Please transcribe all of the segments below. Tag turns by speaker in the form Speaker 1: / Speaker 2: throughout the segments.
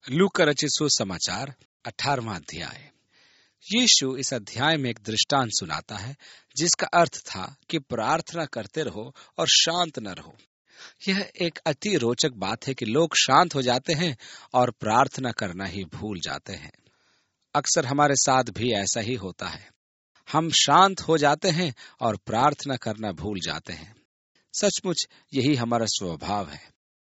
Speaker 1: लूका रचित सुसमाचार 18वां अध्याय। यीशु इस अध्याय में एक दृष्टांत सुनाता है जिसका अर्थ था कि प्रार्थना करते रहो और शांत न रहो। यह एक अति रोचक बात है कि लोग शांत हो जाते हैं और प्रार्थना करना ही भूल जाते हैं। अक्सर हमारे साथ भी ऐसा ही होता है। हम शांत हो जाते हैं और प्रार्थना करना भूल जाते हैं। सचमुच यही हमारा स्वभाव है।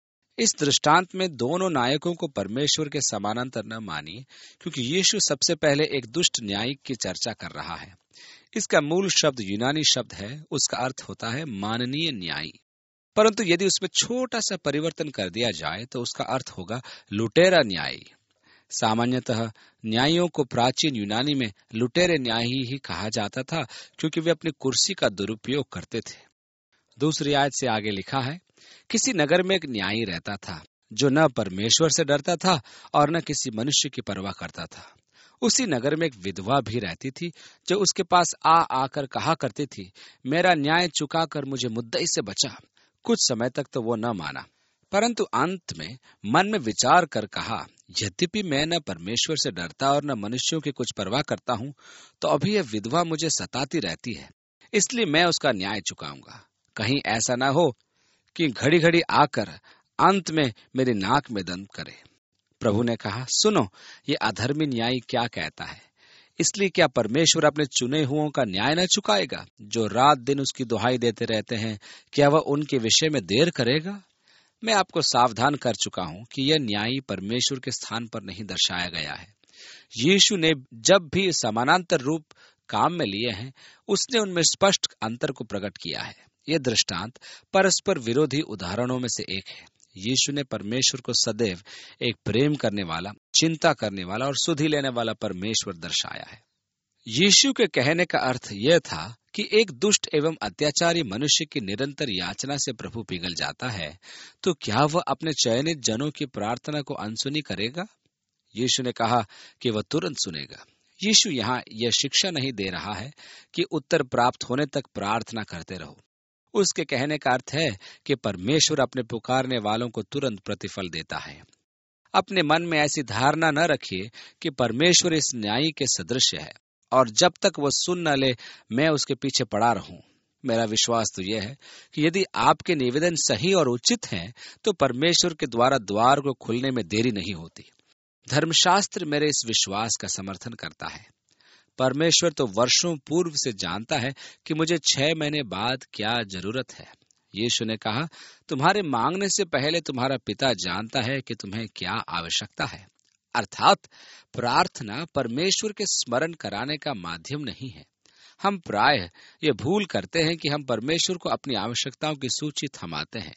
Speaker 1: इस दृष्टांत में दोनों नायकों को परमेश्वर के समानांतर न मानिए, क्योंकि यीशु सबसे पहले एक दुष्ट न्यायिक की चर्चा कर रहा है। इसका मूल शब्द यूनानी शब्द है, उसका अर्थ होता है माननीय न्यायी। परंतु यदि उसमें छोटा सा परिवर्तन कर दिया जाए तो उसका अर्थ होगा लुटेरा न्यायी। सामान्यतः न्यायियों को प्राचीन यूनानी में लुटेरे न्यायी ही कहा जाता था, क्योंकि वे अपनी कुर्सी का दुरुपयोग करते थे। दूसरी आयत से आगे लिखा है, किसी नगर में एक न्यायी रहता था जो न परमेश्वर से डरता था और न किसी मनुष्य की परवाह करता था। उसी नगर में एक विधवा भी रहती थी जो उसके पास आकर कहा करती थी, मेरा न्याय चुकाकर मुझे मुद्दई से बचा। कुछ समय तक तो वो न माना, परंतु अंत में मन में विचार कर कहा, यद्यपि मैं न परमेश्वर से डरता और न मनुष्यों की कुछ परवाह करता हूँ, तो अभी यह विधवा मुझे सताती रहती है, इसलिए मैं उसका न्याय चुकाऊंगा। कहीं ऐसा ना हो कि घड़ी घड़ी आकर अंत में मेरी नाक में दम करे। प्रभु ने कहा, सुनो, ये अधर्मी न्यायी क्या कहता है। इसलिए क्या परमेश्वर अपने चुने हुओं का न्याय न चुकाएगा, जो रात दिन उसकी दुहाई देते रहते हैं? क्या वह उनके विषय में देर करेगा? मैं आपको सावधान कर चुका हूं कि यह न्यायी परमेश्वर के स्थान पर नहीं दर्शाया गया है। यीशु ने जब भी समानांतर रूप काम में लिए हैं, उसने उनमें स्पष्ट अंतर को प्रकट किया है। यह दृष्टांत परस्पर विरोधी उदाहरणों में से एक है। यीशु ने परमेश्वर को सदैव एक प्रेम करने वाला, चिंता करने वाला और सुधि लेने वाला परमेश्वर दर्शाया है। यीशु के कहने का अर्थ यह था कि एक दुष्ट एवं अत्याचारी मनुष्य की निरंतर याचना से प्रभु पिघल जाता है, तो क्या वह अपने चयनित जनों की प्रार्थना को अनसुनी करेगा? यीशु ने कहा कि वह तुरंत सुनेगा। यीशु यहाँ यह शिक्षा नहीं दे रहा है कि उत्तर प्राप्त होने तक प्रार्थना करते रहो। उसके कहने का अर्थ है कि परमेश्वर अपने पुकारने वालों को तुरंत प्रतिफल देता है। अपने मन में ऐसी धारणा न रखिए कि परमेश्वर इस न्यायी के सदृश है और जब तक वह सुन न ले मैं उसके पीछे पड़ा रहूं। मेरा विश्वास तो यह है कि यदि आपके निवेदन सही और उचित हैं, तो परमेश्वर के द्वारा द्वार को खुलने में देरी नहीं होती। धर्मशास्त्र मेरे इस विश्वास का समर्थन करता है। परमेश्वर तो वर्षों पूर्व से जानता है कि मुझे 6 महीने बाद क्या जरूरत है। यीशु ने कहा, तुम्हारे मांगने से पहले तुम्हारा पिता जानता है कि तुम्हें क्या आवश्यकता है। अर्थात प्रार्थना परमेश्वर के स्मरण कराने का माध्यम नहीं है। हम प्रायः ये भूल करते हैं कि हम परमेश्वर को अपनी आवश्यकताओं की सूची थमाते हैं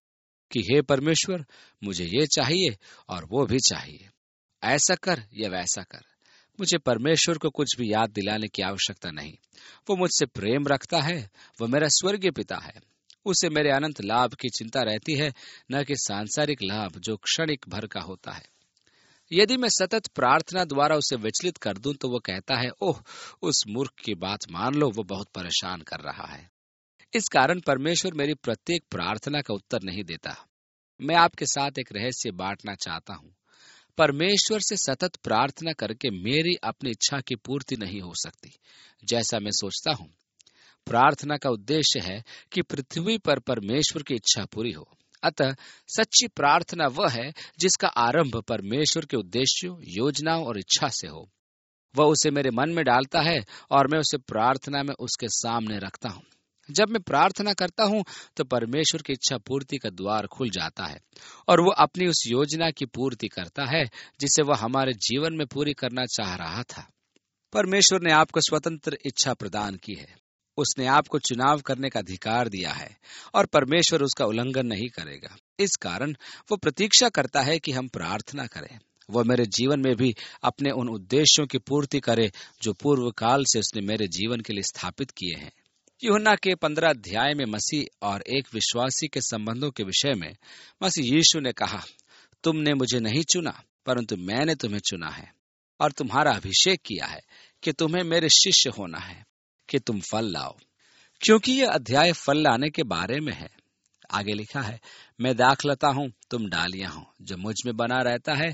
Speaker 1: कि हे परमेश्वर, मुझे ये चाहिए और वो भी चाहिए, ऐसा कर या वैसा कर। मुझे परमेश्वर को कुछ भी याद दिलाने की आवश्यकता नहीं। वो मुझसे प्रेम रखता है, वो मेरा स्वर्गीय पिता है। उसे मेरे अनंत लाभ की चिंता रहती है, न कि सांसारिक लाभ जो क्षणिक भर का होता है। यदि मैं सतत प्रार्थना द्वारा उसे विचलित कर दूं, तो वो कहता है, ओह, उस मूर्ख की बात मान लो, वो बहुत परेशान कर रहा है। इस कारण परमेश्वर मेरी प्रत्येक प्रार्थना का उत्तर नहीं देता। मैं आपके साथ एक रहस्य बांटना चाहता हूँ। परमेश्वर से सतत प्रार्थना करके मेरी अपनी इच्छा की पूर्ति नहीं हो सकती, जैसा मैं सोचता हूँ। प्रार्थना का उद्देश्य है कि पृथ्वी पर परमेश्वर की इच्छा पूरी हो। अतः सच्ची प्रार्थना वह है जिसका आरंभ परमेश्वर के उद्देश्यों, योजनाओं और इच्छा से हो। वह उसे मेरे मन में डालता है और मैं उसे प्रार्थना में उसके सामने रखता हूँ। जब मैं प्रार्थना करता हूँ तो परमेश्वर की इच्छा पूर्ति का द्वार खुल जाता है और वो अपनी उस योजना की पूर्ति करता है जिसे वह हमारे जीवन में पूरी करना चाह रहा था। परमेश्वर ने आपको स्वतंत्र इच्छा प्रदान की है। उसने आपको चुनाव करने का अधिकार दिया है और परमेश्वर उसका उल्लंघन नहीं करेगा। इस कारण वो प्रतीक्षा करता है कि हम प्रार्थना करें। वह मेरे जीवन में भी अपने उन उद्देश्यों की पूर्ति करे जो पूर्व काल से उसने मेरे जीवन के लिए स्थापित किए हैं। यूहन्ना के 15 अध्याय में मसीह और एक विश्वासी के संबंधों के विषय में मसीह यीशु ने कहा, तुमने मुझे नहीं चुना, परंतु मैंने तुम्हें चुना है और तुम्हारा अभिषेक किया है कि तुम्हें मेरे शिष्य होना है, कि तुम फल लाओ। क्योंकि यह अध्याय फल लाने के बारे में है। आगे लिखा है, मैं दाखलता हूँ, तुम डालियां हो। जो मुझ में बना रहता है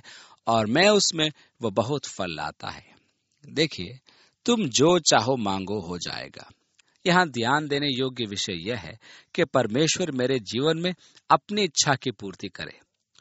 Speaker 1: और मैं उसमें वो बहुत फल लाता है। देखिए, तुम जो चाहो मांगो हो जाएगा। यहाँ ध्यान देने योग्य विषय यह है कि परमेश्वर मेरे जीवन में अपनी इच्छा की पूर्ति करे।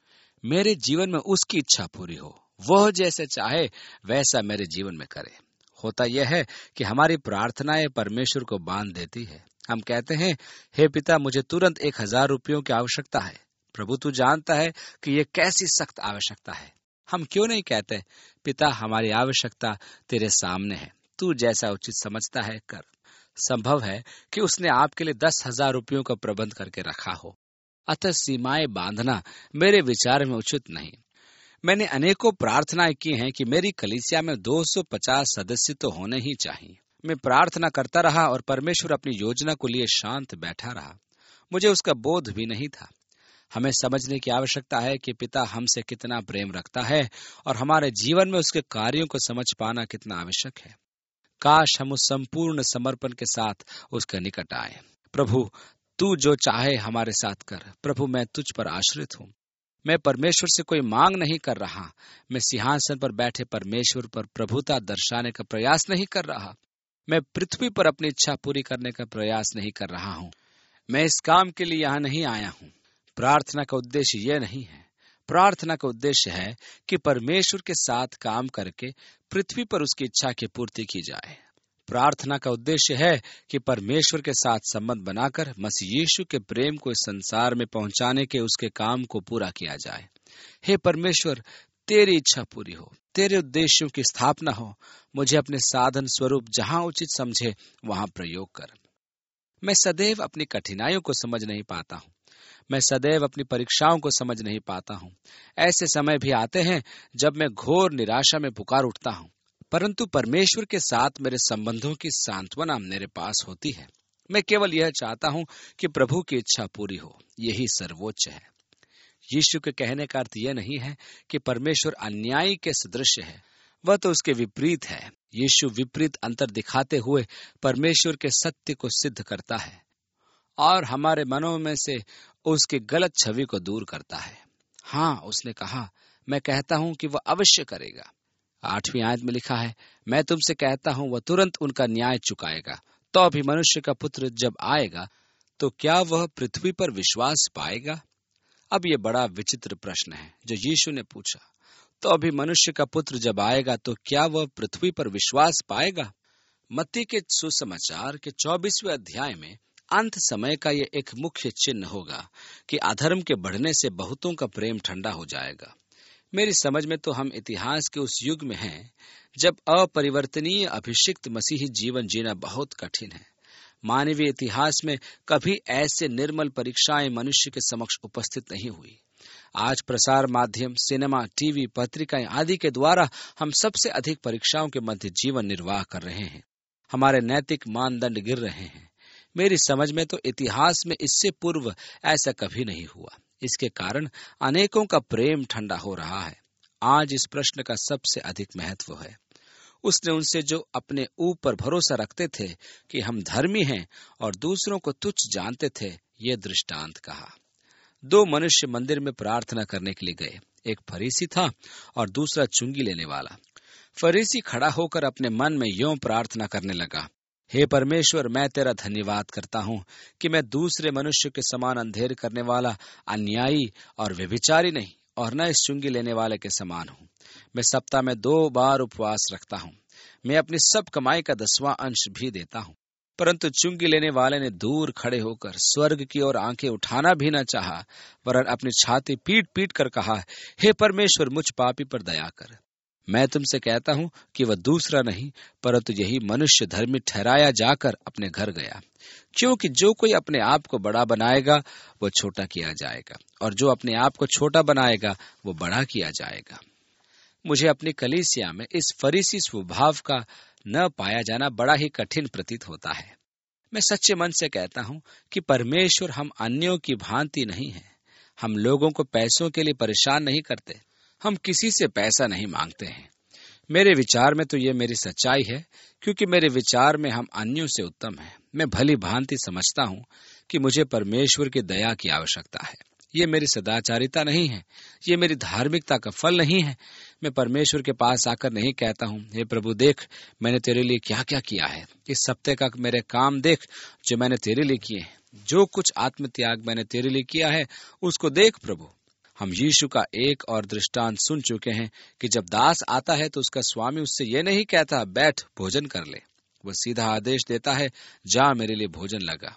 Speaker 1: मेरे जीवन में उसकी इच्छा पूरी हो, वह जैसे चाहे वैसा मेरे जीवन में करे। होता यह है कि हमारी प्रार्थनाएं परमेश्वर को बांध देती है। हम कहते हैं, हे पिता, मुझे तुरंत 1000 रुपयों की आवश्यकता है। प्रभु, तू जानता है कि ये कैसी सख्त आवश्यकता है। हम क्यों नहीं कहते, पिता, हमारी आवश्यकता तेरे सामने है, तू जैसा उचित समझता है कर। संभव है कि उसने आपके लिए 10,000 रुपयों का प्रबंध करके रखा हो, अतः सीमाएं बांधना मेरे विचार में उचित नहीं। मैंने अनेकों प्रार्थनाएं की हैं कि मेरी कलीसिया में 250 सदस्य तो होने ही चाहिए। मैं प्रार्थना करता रहा और परमेश्वर अपनी योजना को लिए शांत बैठा रहा। मुझे उसका बोध भी नहीं था। हमें समझने की आवश्यकता है कि पिता हमसे कितना प्रेम रखता है और हमारे जीवन में उसके कार्यों को समझ पाना कितना आवश्यक है। काश हम उस संपूर्ण समर्पण के साथ उसके निकट आए। प्रभु, तू जो चाहे हमारे साथ कर। प्रभु, मैं तुझ पर आश्रित हूँ। मैं परमेश्वर से कोई मांग नहीं कर रहा। मैं सिंहासन पर बैठे परमेश्वर पर प्रभुता दर्शाने का प्रयास नहीं कर रहा। मैं पृथ्वी पर अपनी इच्छा पूरी करने का प्रयास नहीं कर रहा हूँ। मैं इस काम के लिए यहाँ नहीं आया हूँ। प्रार्थना का उद्देश्य यह नहीं है। प्रार्थना का उद्देश्य है कि परमेश्वर के साथ काम करके पृथ्वी पर उसकी इच्छा की पूर्ति की जाए। प्रार्थना का उद्देश्य है कि परमेश्वर के साथ संबंध बनाकर मसीह यीशु के प्रेम को इस संसार में पहुंचाने के उसके काम को पूरा किया जाए। हे परमेश्वर, तेरी इच्छा पूरी हो, तेरे उद्देश्यों की स्थापना हो। मुझे अपने साधन स्वरूप जहां उचित समझे वहां प्रयोग कर। मैं सदैव अपनी कठिनाइयों को समझ नहीं पाता हूँ। मैं सदैव अपनी परीक्षाओं को समझ नहीं पाता हूँ। ऐसे समय भी आते हैं जब मैं घोर निराशा में पुकार उठता हूँ, परंतु परमेश्वर के साथ मेरे संबंधों की सांत्वना मेरे पास होती है। मैं केवल यह चाहता हूँ कि प्रभु की इच्छा पूरी हो, यही सर्वोच्च है। यीशु के कहने का अर्थ यह नहीं है कि परमेश्वर अन्यायी के सदृश है, वह तो उसके विपरीत है। यीशु विपरीत अंतर दिखाते हुए परमेश्वर के सत्य को सिद्ध करता है और हमारे मनों में से उसकी गलत छवि को दूर करता है। हाँ, उसने कहा, मैं कहता हूँ कि वह अवश्य करेगा। 8वीं आयत में लिखा है, मैं तुमसे कहता हूँ वह तुरंत उनका न्याय चुकाएगा। तो अभी मनुष्य का पुत्र जब आएगा तो क्या वह पृथ्वी पर विश्वास पाएगा? अब यह बड़ा विचित्र प्रश्न है जो यीशु ने पूछा। तो अभी मनुष्य का पुत्र जब आएगा तो क्या वह पृथ्वी पर विश्वास पाएगा? मत्ती के सुसमाचार के 24वें अध्याय में अंत समय का यह एक मुख्य चिन्ह होगा कि अधर्म के बढ़ने से बहुतों का प्रेम ठंडा हो जाएगा। मेरी समझ में तो हम इतिहास के उस युग में हैं जब अपरिवर्तनीय अभिषिक्त मसीही जीवन जीना बहुत कठिन है। मानवीय इतिहास में कभी ऐसे निर्मल परीक्षाएं मनुष्य के समक्ष उपस्थित नहीं हुई। आज प्रसार माध्यम, सिनेमा, टीवी, पत्रिकाएं आदि के द्वारा हम सबसे अधिक परीक्षाओं के मध्य जीवन निर्वाह कर रहे हैं। हमारे नैतिक मानदंड गिर रहे हैं। मेरी समझ में तो इतिहास में इससे पूर्व ऐसा कभी नहीं हुआ। इसके कारण अनेकों का प्रेम ठंडा हो रहा है। आज इस प्रश्न का सबसे अधिक महत्व है। उसने उनसे जो अपने ऊपर भरोसा रखते थे कि हम धर्मी हैं और दूसरों को तुच्छ जानते थे, ये दृष्टांत कहा। 2 मनुष्य मंदिर में प्रार्थना करने के लिए गए। एक फरीसी था और दूसरा चुंगी लेने वाला। फरीसी खड़ा होकर अपने मन में यूं प्रार्थना करने लगा, हे परमेश्वर, मैं तेरा धन्यवाद करता हूँ कि मैं दूसरे मनुष्य के समान अंधेर करने वाला अन्यायी और व्यभिचारी नहीं और न इस चुंगी लेने वाले के समान हूँ। मैं सप्ताह में 2 बार उपवास रखता हूँ। मैं अपनी सब कमाई का 10वां अंश भी देता हूँ। परंतु चुंगी लेने वाले ने दूर खड़े होकर स्वर्ग की ओर आंखें उठाना भी न चाहा, वरन अपनी छाती पीट पीट कर कहा, हे परमेश्वर, मुझ पापी पर दया कर। मैं तुमसे कहता हूँ कि वह दूसरा नहीं परंतु यही मनुष्य धर्मी ठहराया जाकर अपने घर गया। क्योंकि जो कोई अपने आप को बड़ा बनाएगा वो छोटा किया जाएगा, और जो अपने आप को छोटा बनाएगा वो बड़ा किया जाएगा। मुझे अपनी कलीसिया में इस फरीसी स्वभाव का न पाया जाना बड़ा ही कठिन प्रतीत होता है। मैं सच्चे मन से कहता हूँ कि परमेश्वर हम अन्यों की भांति नहीं है। हम लोगों को पैसों के लिए परेशान नहीं करते। हम किसी से पैसा नहीं मांगते हैं। मेरे विचार में तो ये मेरी सच्चाई है, क्योंकि मेरे विचार में हम अन्यों से उत्तम हैं। मैं भली भांति समझता हूँ कि मुझे परमेश्वर की दया की आवश्यकता है। ये मेरी सदाचारिता नहीं है, ये मेरी धार्मिकता का फल नहीं है। मैं परमेश्वर के पास आकर नहीं कहता हूँ, हे प्रभु देख मैंने तेरे लिए क्या क्या किया है, इस हफ्ते का मेरे काम देख जो मैंने तेरे लिए किए हैं, जो कुछ आत्मत्याग मैंने तेरे लिए किया है उसको देख प्रभु। हम यीशु का एक और दृष्टांत सुन चुके हैं कि जब दास आता है तो उसका स्वामी उससे ये नहीं कहता बैठ भोजन कर ले, वो सीधा आदेश देता है जा मेरे लिए भोजन लगा।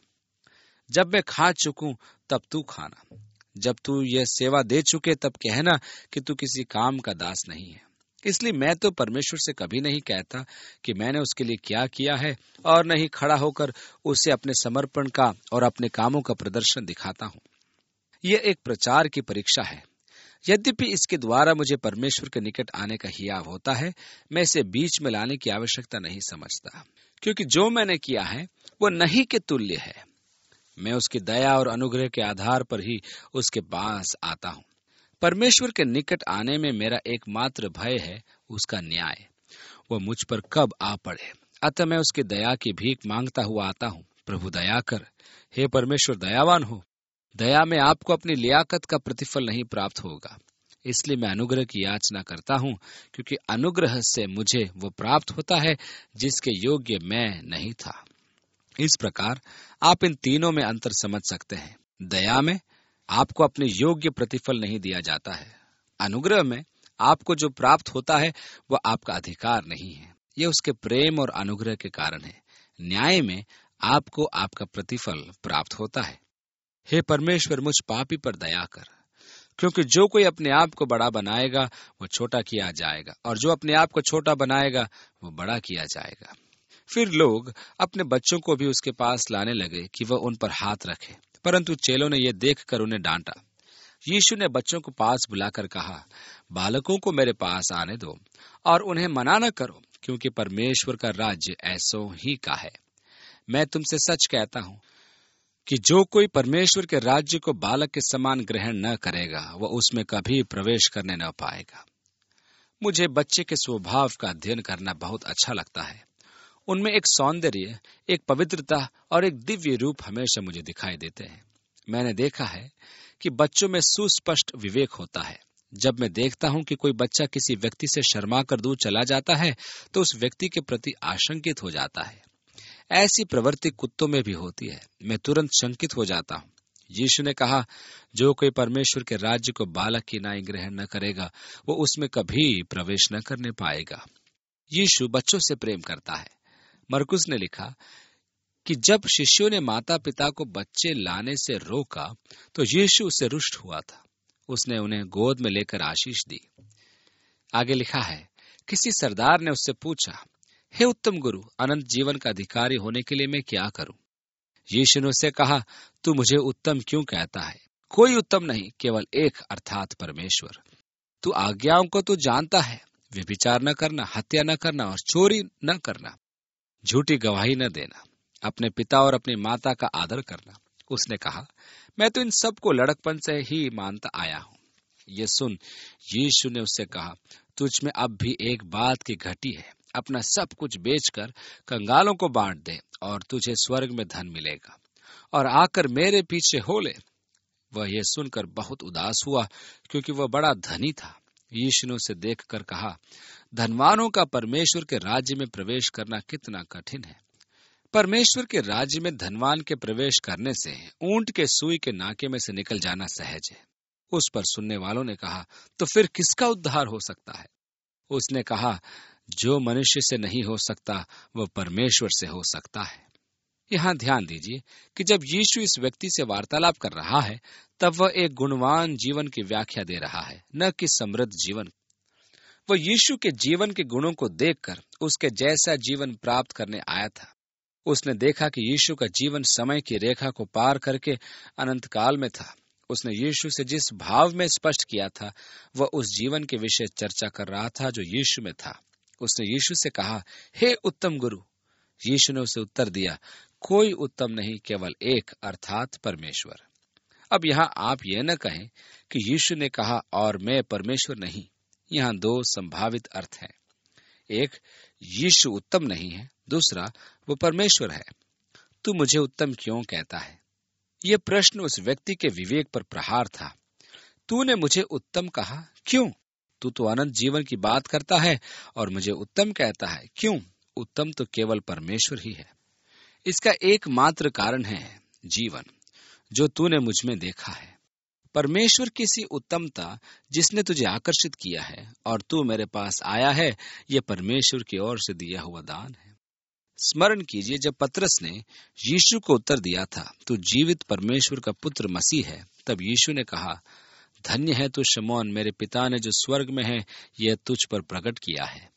Speaker 1: जब मैं खा चुकूं तब तू खाना, जब तू यह सेवा दे चुके तब कहना कि तू किसी काम का दास नहीं है। इसलिए मैं तो परमेश्वर से कभी नहीं कहता कि मैंने उसके लिए क्या किया है और नहीं खड़ा होकर उसे अपने समर्पण का और अपने कामों का प्रदर्शन दिखाता हूँ। यह एक प्रचार की परीक्षा है। यद्यपि इसके द्वारा मुझे परमेश्वर के निकट आने का हियाव होता है, मैं इसे बीच में लाने की आवश्यकता नहीं समझता, क्योंकि जो मैंने किया है वो नहीं के तुल्य है। मैं उसकी दया और अनुग्रह के आधार पर ही उसके पास आता हूँ। परमेश्वर के निकट आने में मेरा एकमात्र भय है उसका न्याय, वह मुझ पर कब आ पड़े। अतः मैं उसकी दया की भीख मांगता हुआ आता हूँ, प्रभु दया कर, हे परमेश्वर दयावान हो। दया में आपको अपनी लियाकत का प्रतिफल नहीं प्राप्त होगा, इसलिए मैं अनुग्रह की याचना करता हूँ, क्योंकि अनुग्रह से मुझे वो प्राप्त होता है जिसके योग्य मैं नहीं था। इस प्रकार आप इन तीनों में अंतर समझ सकते हैं। दया में आपको अपने योग्य प्रतिफल नहीं दिया जाता है। अनुग्रह में आपको जो प्राप्त होता है वह आपका अधिकार नहीं है, यह उसके प्रेम और अनुग्रह के कारण है। न्याय में आपको आपका प्रतिफल प्राप्त होता है। हे परमेश्वर मुझ पापी पर दया कर, क्योंकि जो कोई अपने आप को बड़ा बनाएगा वो छोटा किया जाएगा, और जो अपने आप को छोटा बनाएगा वो बड़ा किया जाएगा। फिर लोग अपने बच्चों को भी उसके पास लाने लगे कि वह उन पर हाथ रखे, परंतु चेलों ने यह देखकर उन्हें डांटा। यीशु ने बच्चों को पास बुलाकर कहा, बालकों को मेरे पास आने दो और उन्हें मना न करो, क्योंकि परमेश्वर का राज्य ऐसों ही का है। मैं तुमसे सच कहता हूँ कि जो कोई परमेश्वर के राज्य को बालक के समान ग्रहण न करेगा वह उसमें कभी प्रवेश करने न पाएगा। मुझे बच्चे के स्वभाव का अध्ययन करना बहुत अच्छा लगता है। उनमें एक सौंदर्य, एक पवित्रता और एक दिव्य रूप हमेशा मुझे दिखाई देते हैं। मैंने देखा है कि बच्चों में सुस्पष्ट विवेक होता है। जब मैं देखता हूं कि कोई बच्चा किसी व्यक्ति से शर्मा कर दूर चला जाता है तो उस व्यक्ति के प्रति आशंकित हो जाता है। ऐसी प्रवृत्ति कुत्तों में भी होती है। मैं तुरंत शंकित हो जाता हूँ। यीशु ने कहा, जो कोई परमेश्वर के राज्य को बालक की नाई ग्रहण न करेगा वो उसमें कभी प्रवेश न करने पाएगा। यीशु बच्चों से प्रेम करता है। मरकुस ने लिखा कि जब शिष्यों ने माता पिता को बच्चे लाने से रोका तो यीशु उससे रुष्ट हुआ था। उसने उन्हें गोद में लेकर आशीष दी। आगे लिखा है, किसी सरदार ने उससे पूछा, हे उत्तम गुरु, अनंत जीवन का अधिकारी होने के लिए मैं क्या करूं? यीशु ने उससे कहा, तू मुझे उत्तम क्यों कहता है? कोई उत्तम नहीं, केवल एक, अर्थात परमेश्वर। तू आज्ञाओं को तो जानता है, व्यभिचार न करना, हत्या न करना और चोरी न करना, झूठी गवाही न देना, अपने पिता और अपनी माता का आदर करना। उसने कहा, मैं तो इन सब को लड़कपन से ही मानता आया हूं। ये सुन यीशु ने उससे कहा, तुझ में अब भी एक बात की घटी है। अपना सब कुछ बेचकर कंगालों को बांट दे और तुझे स्वर्ग में धन मिलेगा, और आकर मेरे पीछे हो ले। वह यह सुनकर बहुत उदास हुआ, क्योंकि वह बड़ा धनी था। यीशु ने उसे देखकर कहा, धनवानों का परमेश्वर के राज्य में प्रवेश करना कितना कठिन है। परमेश्वर के राज्य में धनवान के प्रवेश करने से ऊंट के सुई के नाके में से निकल जाना सहज है। उस पर सुनने वालों ने कहा, तो फिर किसका उद्धार हो सकता है? उसने कहा, जो मनुष्य से नहीं हो सकता वह परमेश्वर से हो सकता है। यहाँ ध्यान दीजिए कि जब यीशु इस व्यक्ति से वार्तालाप कर रहा है तब वह एक गुणवान जीवन की व्याख्या दे रहा है, न कि समृद्ध जीवन। वह यीशु के जीवन के गुणों को देखकर उसके जैसा जीवन प्राप्त करने आया था। उसने देखा कि यीशु का जीवन समय की रेखा को पार करके अनंत काल में था। उसने यीशु से जिस भाव में स्पष्ट किया था वह उस जीवन के विषय चर्चा कर रहा था जो यीशु में था। उसने यीशु से कहा, हे उत्तम गुरु। यीशु ने उसे उत्तर दिया, कोई उत्तम नहीं, केवल एक, अर्थात परमेश्वर। अब यहाँ आप यह न कहें कि यीशु ने कहा और मैं परमेश्वर नहीं। यहाँ दो संभावित अर्थ हैं। एक, यीशु उत्तम नहीं है, दूसरा वो परमेश्वर है। तू मुझे उत्तम क्यों कहता है? यह प्रश्न उस व्यक्ति के विवेक पर प्रहार था। तूने मुझे उत्तम कहा, क्यों? तू तो अनंत जीवन की बात करता है और मुझे उत्तम कहता है, क्यों? उत्तम तो केवल परमेश्वर ही है। इसका एकमात्र कारण है जीवन, जो तूने मुझ में देखा है। परमेश्वर की सी उत्तमता जिसने तुझे आकर्षित किया है और तू मेरे पास आया है, यह परमेश्वर की ओर से दिया हुआ दान है। स्मरण कीजिए, जब पतरस ने यीशु को उत्तर दिया था, तू जीवित परमेश्वर का पुत्र मसीह है, तब यीशु ने कहा, धन्य है तू शमौन, मेरे पिता ने जो स्वर्ग में है यह तुझ पर प्रकट किया है।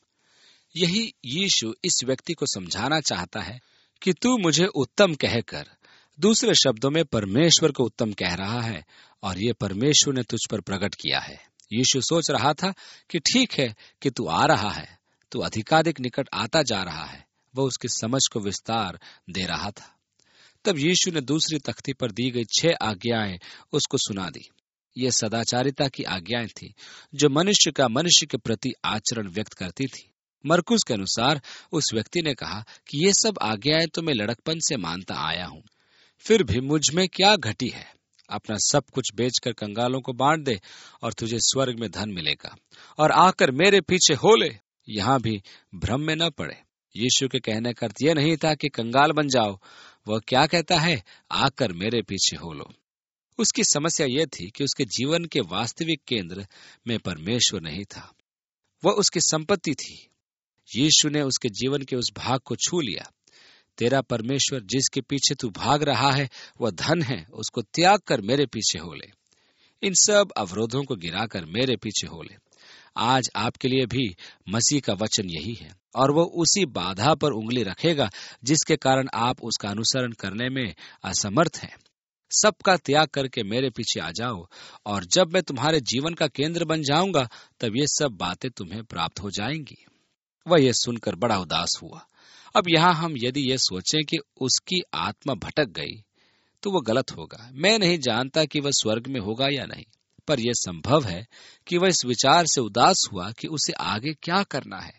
Speaker 1: यही यीशु इस व्यक्ति को समझाना चाहता है कि तू मुझे उत्तम कहकर, दूसरे शब्दों में परमेश्वर को उत्तम कह रहा है और ये परमेश्वर ने तुझ पर प्रकट किया है। यीशु सोच रहा था कि ठीक है कि तू आ रहा है, तू अधिकाधिक निकट आता जा रहा है। वह उसकी समझ को विस्तार दे रहा था। तब यीशु ने दूसरी तख्ती पर दी गई 6 आज्ञाएं उसको सुना दी। ये सदाचारिता की आज्ञाएं थी जो मनुष्य का मनुष्य के प्रति आचरण व्यक्त करती थी। मरकुस के अनुसार उस व्यक्ति ने कहा कि ये सब आज्ञाएं तो मैं लड़कपन से मानता आया हूँ, फिर भी मुझ में क्या घटी है? अपना सब कुछ बेचकर कंगालों को बांट दे और तुझे स्वर्ग में धन मिलेगा, और आकर मेरे पीछे हो ले। यहाँ भी भ्रम में न पड़े। यीशु के कहने का अर्थ यह नहीं था कि कंगाल बन जाओ। वह क्या कहता है? आकर मेरे पीछे हो लो। उसकी समस्या यह थी कि उसके जीवन के वास्तविक केंद्र में परमेश्वर नहीं था, वह उसकी संपत्ति थी। यीशु ने उसके जीवन के उस भाग को छू लिया। तेरा परमेश्वर जिसके पीछे तू भाग रहा है वह धन है, उसको त्याग कर मेरे पीछे हो ले। इन सब अवरोधों को गिराकर मेरे पीछे हो ले। आज आपके लिए भी मसीह का वचन यही है, और वो उसी बाधा पर उंगली रखेगा जिसके कारण आप उसका अनुसरण करने में असमर्थ हैं। सबका त्याग करके मेरे पीछे आ जाओ, और जब मैं तुम्हारे जीवन का केंद्र बन जाऊंगा तब ये सब बातें तुम्हें प्राप्त हो जाएंगी। वह यह सुनकर बड़ा उदास हुआ। अब यहाँ हम यदि ये सोचें कि उसकी आत्मा भटक गई तो वो गलत होगा। मैं नहीं जानता कि वह स्वर्ग में होगा या नहीं, पर यह संभव है कि वह इस विचार से उदास हुआ कि उसे आगे क्या करना है।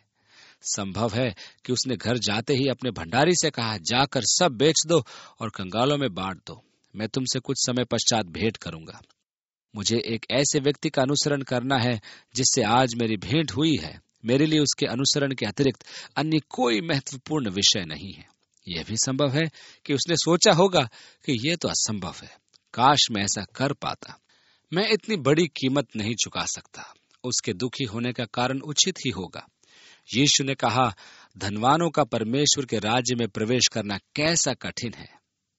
Speaker 1: संभव है कि उसने घर जाते ही अपने भंडारी से कहा, जाकर सब बेच दो और कंगालों में बांट दो, मैं तुमसे कुछ समय पश्चात भेंट करूंगा। मुझे एक ऐसे व्यक्ति का अनुसरण करना है जिससे आज मेरी भेंट हुई है। मेरे लिए उसके अनुसरण के अतिरिक्त अन्य कोई महत्वपूर्ण विषय नहीं है। यह भी संभव है कि उसने सोचा होगा कि यह तो असंभव है, काश मैं ऐसा कर पाता। मैं इतनी बड़ी कीमत नहीं चुका सकता। उसके दुखी होने का कारण उचित ही होगा। यीशु ने कहा, धनवानों का परमेश्वर के राज्य में प्रवेश करना कैसा कठिन है।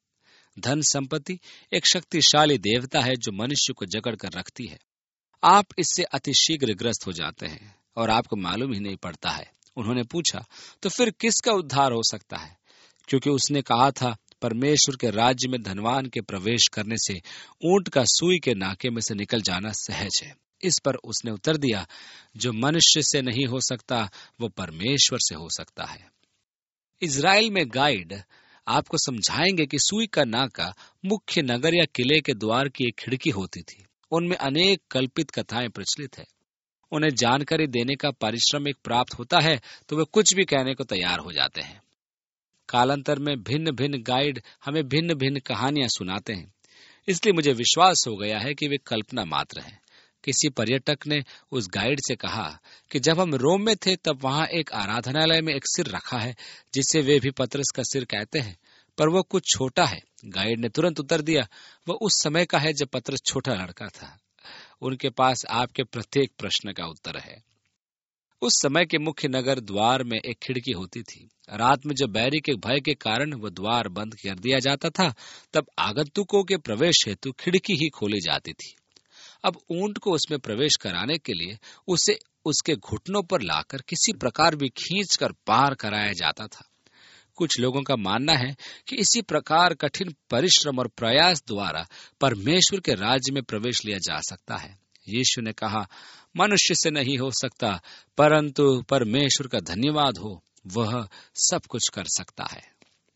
Speaker 1: धन संपत्ति एक शक्तिशाली देवता है जो मनुष्य को जकड़ कर रखती है। आप इससे अतिशीघ्र ग्रस्त हो जाते हैं और आपको मालूम ही नहीं पड़ता है। उन्होंने पूछा, तो फिर किसका उद्धार हो सकता है? क्योंकि उसने कहा था, परमेश्वर के राज्य में धनवान के प्रवेश करने से ऊंट का सुई के नाके में से निकल जाना सहज है। इस पर उसने उत्तर दिया, जो मनुष्य से नहीं हो सकता वो परमेश्वर से हो सकता है। इजराइल में गाइड आपको समझाएंगे कि सुई का नाका मुख्य नगर या किले के द्वार की एक खिड़की होती थी। उनमें अनेक कल्पित कथाएं प्रचलित है। उन्हें जानकारी देने का पारिश्रमिक प्राप्त होता है तो वे कुछ भी कहने को तैयार हो जाते हैं। कालांतर में भिन्न भिन्न गाइड हमें भिन्न भिन्न कहानियां सुनाते हैं, इसलिए मुझे विश्वास हो गया है कि वे कल्पना मात्र हैं। किसी पर्यटक ने उस गाइड से कहा कि जब हम रोम में थे तब वहां एक आराधनालय में एक सिर रखा है जिसे वे भी पतरस का सिर कहते हैं, पर वो कुछ छोटा है। गाइड ने तुरंत उत्तर दिया, वह उस समय का है जब पतरस छोटा लड़का था। उनके पास आपके प्रत्येक प्रश्न का उत्तर है। उस समय के मुख्य नगर द्वार में एक खिड़की होती थी। रात में जब बैरी के भय के कारण वह द्वार बंद कर दिया जाता था, तब आगंतुकों के प्रवेश हेतु खिड़की ही खोली जाती थी। अब ऊंट को उसमें प्रवेश कराने के लिए उसे उसके घुटनों पर लाकर किसी प्रकार भी खींचकर पार कराया जाता था। कुछ लोगों का मानना है कि इसी प्रकार कठिन परिश्रम और प्रयास द्वारा परमेश्वर के राज्य में प्रवेश लिया जा सकता है। यीशु ने कहा, मनुष्य से नहीं हो सकता, परंतु परमेश्वर का धन्यवाद हो, वह सब कुछ कर सकता है।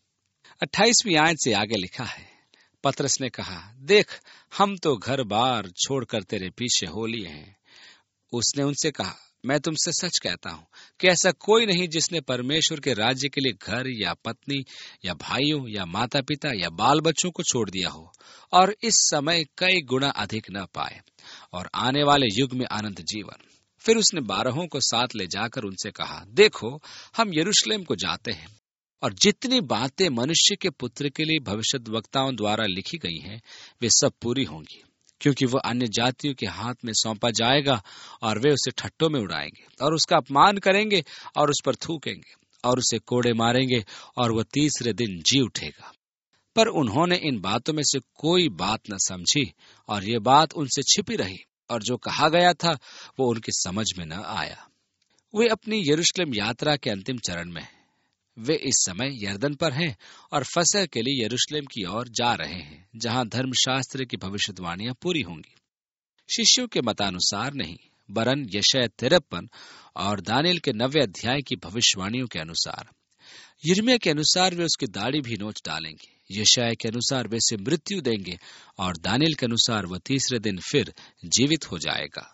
Speaker 1: 28वीं आयत से आगे लिखा है, पतरस ने कहा, देख हम तो घर बार छोड़कर तेरे पीछे हो लिए हैं, उसने उनसे कहा, मैं तुमसे सच कहता हूं कि ऐसा कोई नहीं जिसने परमेश्वर के राज्य के लिए घर या पत्नी या भाइयों या माता पिता या बाल बच्चों को छोड़ दिया हो और इस समय कई गुना अधिक न पाए और आने वाले युग में अनंत जीवन। फिर उसने 12 को साथ ले जाकर उनसे कहा, देखो, हम यरूशलेम को जाते हैं और जितनी बातें मनुष्य के पुत्र के लिए भविष्यद्वक्ताओं द्वारा लिखी गई हैं वे सब पूरी होंगी, क्योंकि वह अन्य जातियों के हाथ में सौंपा जाएगा और वे उसे ठट्टों में उड़ाएंगे और उसका अपमान करेंगे और उस पर थूकेंगे और उसे कोड़े मारेंगे और वह तीसरे दिन जी उठेगा। पर उन्होंने इन बातों में से कोई बात न समझी और ये बात उनसे छिपी रही और जो कहा गया था वो उनकी समझ में न आया। वे अपनी यरूशलेम यात्रा के अंतिम चरण में हैं। वे इस समय यरदन पर हैं और फसह के लिए यरूशलेम की ओर जा रहे हैं, जहां धर्मशास्त्र की भविष्यवाणियां पूरी होंगी। शिष्यों के मतानुसार नहीं, वरन यशायाह 53 और दानियेल के 9वें अध्याय की भविष्यवाणियों के अनुसार। यिर्मयाह के अनुसार वे उसकी दाढ़ी भी नोच डालेंगे, यशायाह के अनुसार वे उसे मृत्यु देंगे और दानियेल के अनुसार वह तीसरे दिन फिर जीवित हो जाएगा।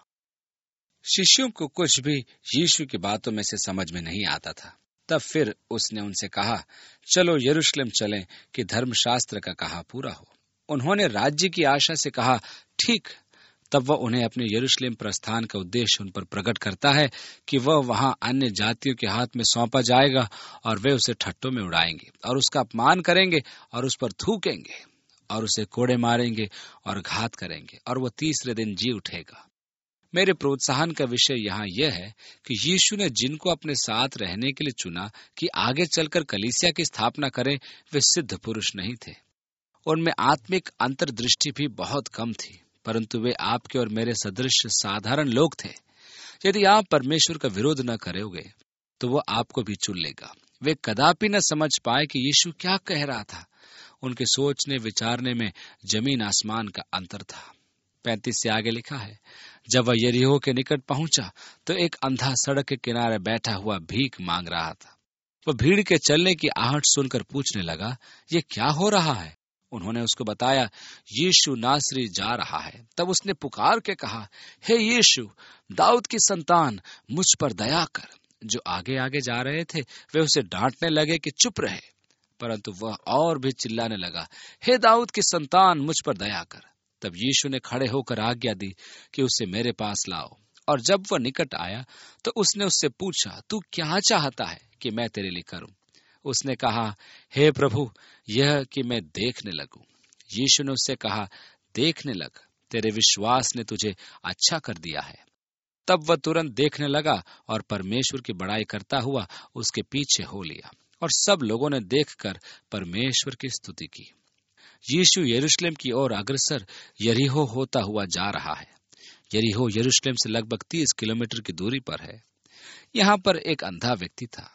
Speaker 1: शिष्यों को कुछ भी यीशु की बातों में से समझ में नहीं आता था। तब फिर उसने उनसे कहा, चलो यरूशलेम चलें कि धर्मशास्त्र का कहा पूरा हो। उन्होंने राज्य की आशा से कहा, ठीक। तब वह उन्हें अपने यरूशलेम प्रस्थान का उद्देश्य उन पर प्रकट करता है कि वह वहां अन्य जातियों के हाथ में सौंपा जाएगा और वे उसे ठट्टों में उड़ाएंगे और उसका अपमान करेंगे और उस पर थूकेंगे और उसे कोड़े मारेंगे और घात करेंगे और वह तीसरे दिन जी उठेगा। मेरे प्रोत्साहन का विषय यहाँ यह है कि यीशु ने जिनको अपने साथ रहने के लिए चुना कि आगे चलकर कलीसिया की स्थापना करें, वे सिद्ध पुरुष नहीं थे। उनमें आत्मिक अंतर्दृष्टि भी बहुत कम थी, परंतु वे आपके और मेरे सदृश साधारण लोग थे। यदि आप परमेश्वर का विरोध न करोगे तो वह आपको भी चुन लेगा। वे कदापि न समझ पाए कि यीशु क्या कह रहा था। उनके सोचने विचारने में जमीन आसमान का अंतर था। 35 से आगे लिखा है, जब वह यरीहो के निकट पहुंचा तो एक अंधा सड़क के किनारे बैठा हुआ भीख मांग रहा था। वह भीड़ के चलने की आहट सुनकर पूछने लगा, ये क्या हो रहा है? उन्होंने उसको बताया, यीशु नासरी जा रहा है। तब उसने पुकार के कहा, हे यीशु, दाऊद की संतान, मुझ पर दया कर। जो आगे आगे जा रहे थे वे उसे डांटने लगे कि चुप रहे, परंतु वह और भी चिल्लाने लगा, हे दाऊद की संतान, मुझ पर दया कर। तब यीशु ने खड़े होकर आज्ञा दी कि उसे मेरे पास लाओ। और जब वह निकट आया तो उसने उससे पूछा, तू क्या चाहता है कि मैं तेरे लिए करूं? उसने कहा, हे प्रभु, यह कि मैं देखने लगूं। यीशु ने उससे कहा, देखने लग, तेरे विश्वास ने तुझे अच्छा कर दिया है। तब वह तुरंत देखने लगा और परमेश्वर की बड़ाई करता हुआ उसके पीछे हो लिया और सब लोगों ने देखकर परमेश्वर की स्तुति की। यीशु यरूशलेम की ओर अग्रसर यरीहो होता हुआ जा रहा है। यरीहो यरूशलेम से लगभग 30 किलोमीटर की दूरी पर है। यहाँ पर एक अंधा व्यक्ति था।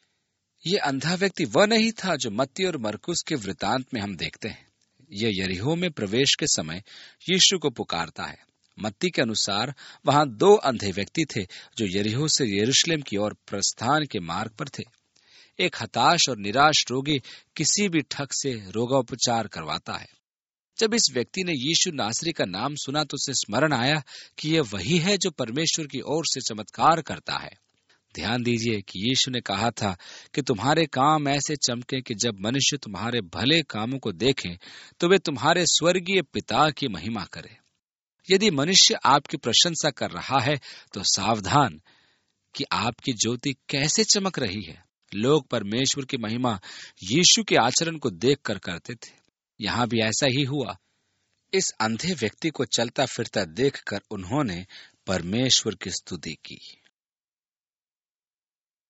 Speaker 1: ये अंधा व्यक्ति वह नहीं था जो मत्ती और मरकुस के वृतांत में हम देखते हैं। यह यरीहो में प्रवेश के समय यीशु को पुकारता है। मत्ती के अनुसार वहां 2 अंधे व्यक्ति थे जो यरीहो से यरूशलेम की ओर प्रस्थान के मार्ग पर थे। एक हताश और निराश रोगी किसी भी ठग से रोगोपचार करवाता है। जब इस व्यक्ति ने यीशु नासरी का नाम सुना तो उसे स्मरण आया कि यह वही है जो परमेश्वर की ओर से चमत्कार करता है। ध्यान दीजिए कि यीशु ने कहा था कि तुम्हारे काम ऐसे चमके कि जब मनुष्य तुम्हारे भले कामों को देखें तो वे तुम्हारे स्वर्गीय पिता की महिमा करें। यदि मनुष्य आपकी प्रशंसा कर रहा है तो सावधान कि आपकी ज्योति कैसे चमक रही है। लोग परमेश्वर की महिमा यीशु के आचरण को देखकर करते थे। यहाँ भी ऐसा ही हुआ। इस अंधे व्यक्ति को चलता फिरता देखकर उन्होंने परमेश्वर की स्तुति की।